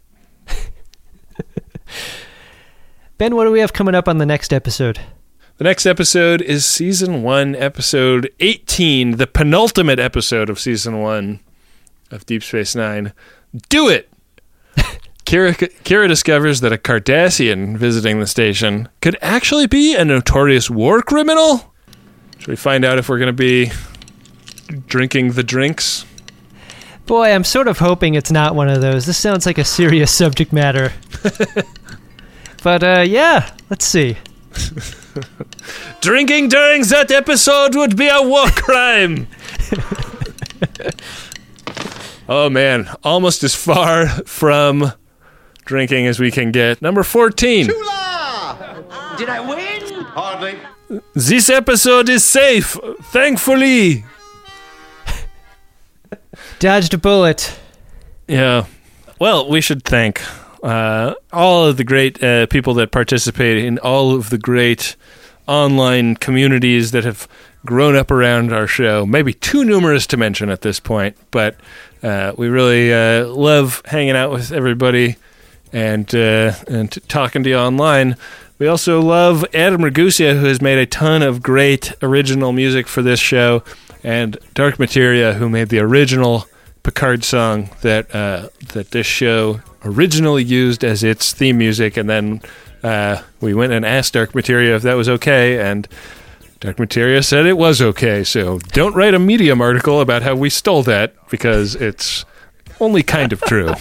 Ben, what do we have coming up on the next episode? The next episode is season one, episode eighteen, the penultimate episode of season one of Deep Space Nine. Do it! Kira, Kira discovers that a Cardassian visiting the station could actually be a notorious war criminal. Should we find out if we're going to be drinking the drinks? Boy, I'm sort of hoping it's not one of those. This sounds like a serious subject matter. But, uh, yeah, let's see. Drinking during that episode would be a war crime! Oh, man. Almost as far from drinking as we can get. Number fourteen. Chula! Did I win? Hardly. This episode is safe, thankfully. Dodged a bullet. Yeah. Well, we should thank uh, all of the great uh, people that participate in all of the great online communities that have grown up around our show. Maybe too numerous to mention at this point, but uh, we really uh, love hanging out with everybody and uh, and t- talking to you online. We also love Adam Ragusa, who has made a ton of great original music for this show, and Dark Materia, who made the original Picard song that uh, that this show originally used as its theme music, and then uh, we went and asked Dark Materia if that was okay, and Dark Materia said it was okay. So don't write a Medium article about how we stole that, because it's only kind of true.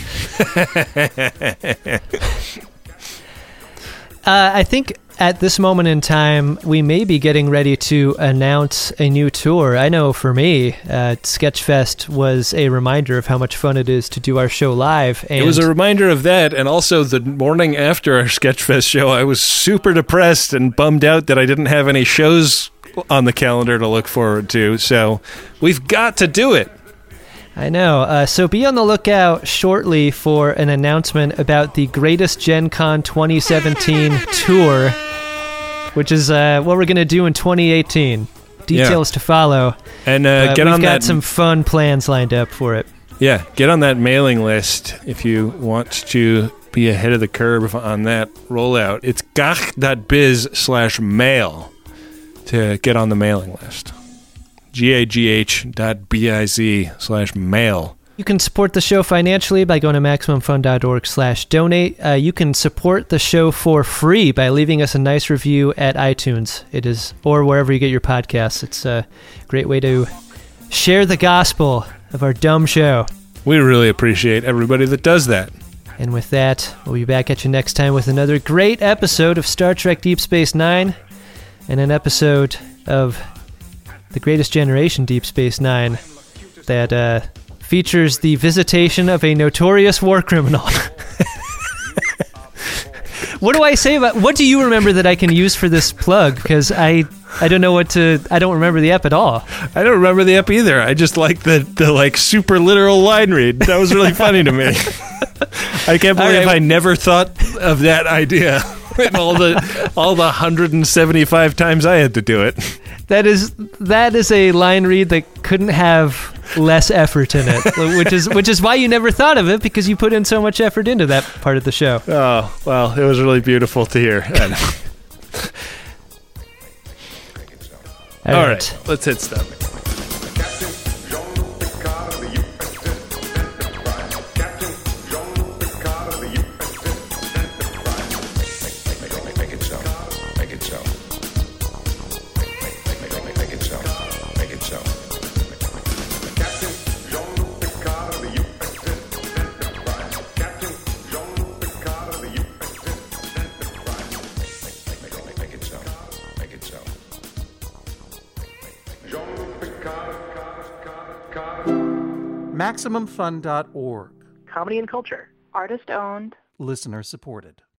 Uh, I think at this moment in time, we may be getting ready to announce a new tour. I know for me, uh, Sketchfest was a reminder of how much fun it is to do our show live. And it was a reminder of that, and also the morning after our Sketchfest show, I was super depressed and bummed out that I didn't have any shows on the calendar to look forward to. So we've got to do it. I know. Uh, so be on the lookout shortly for an announcement about the Greatest Gen Con twenty seventeen tour. which is uh, what we're going to do in twenty eighteen. Details Yeah. to follow. And uh, But get we've on got that. some fun plans lined up for it. Yeah, get on that mailing list if you want to be ahead of the curve on that rollout. It's gagh.biz slash mail to get on the mailing list. G-A-G-H dot B-I-Z slash mail. You can support the show financially by going to MaximumFun.org slash donate. Uh, you can support the show for free by leaving us a nice review at iTunes. It is, or wherever you get your podcasts. It's a great way to share the gospel of our dumb show. We really appreciate everybody that does that. And with that, we'll be back at you next time with another great episode of Star Trek Deep Space Nine and an episode of The Greatest Generation Deep Space Nine that uh, features the visitation of a notorious war criminal. What do I say about... What do you remember that I can use for this plug? Because I... I don't know what to... I don't remember the ep at all. I don't remember the ep either. I just like the, the like super literal line read. That was really funny to me. I can't believe right. I never thought of that idea. And all the all the one hundred seventy-five times I had to do it. That is that is a line read that couldn't have less effort in it, which is which is why you never thought of it, because you put in so much effort into that part of the show. Oh, well, it was really beautiful to hear. All All right. right, let's hit stuff. Maximum Fun dot org. Comedy and culture. Artist owned. Listener supported.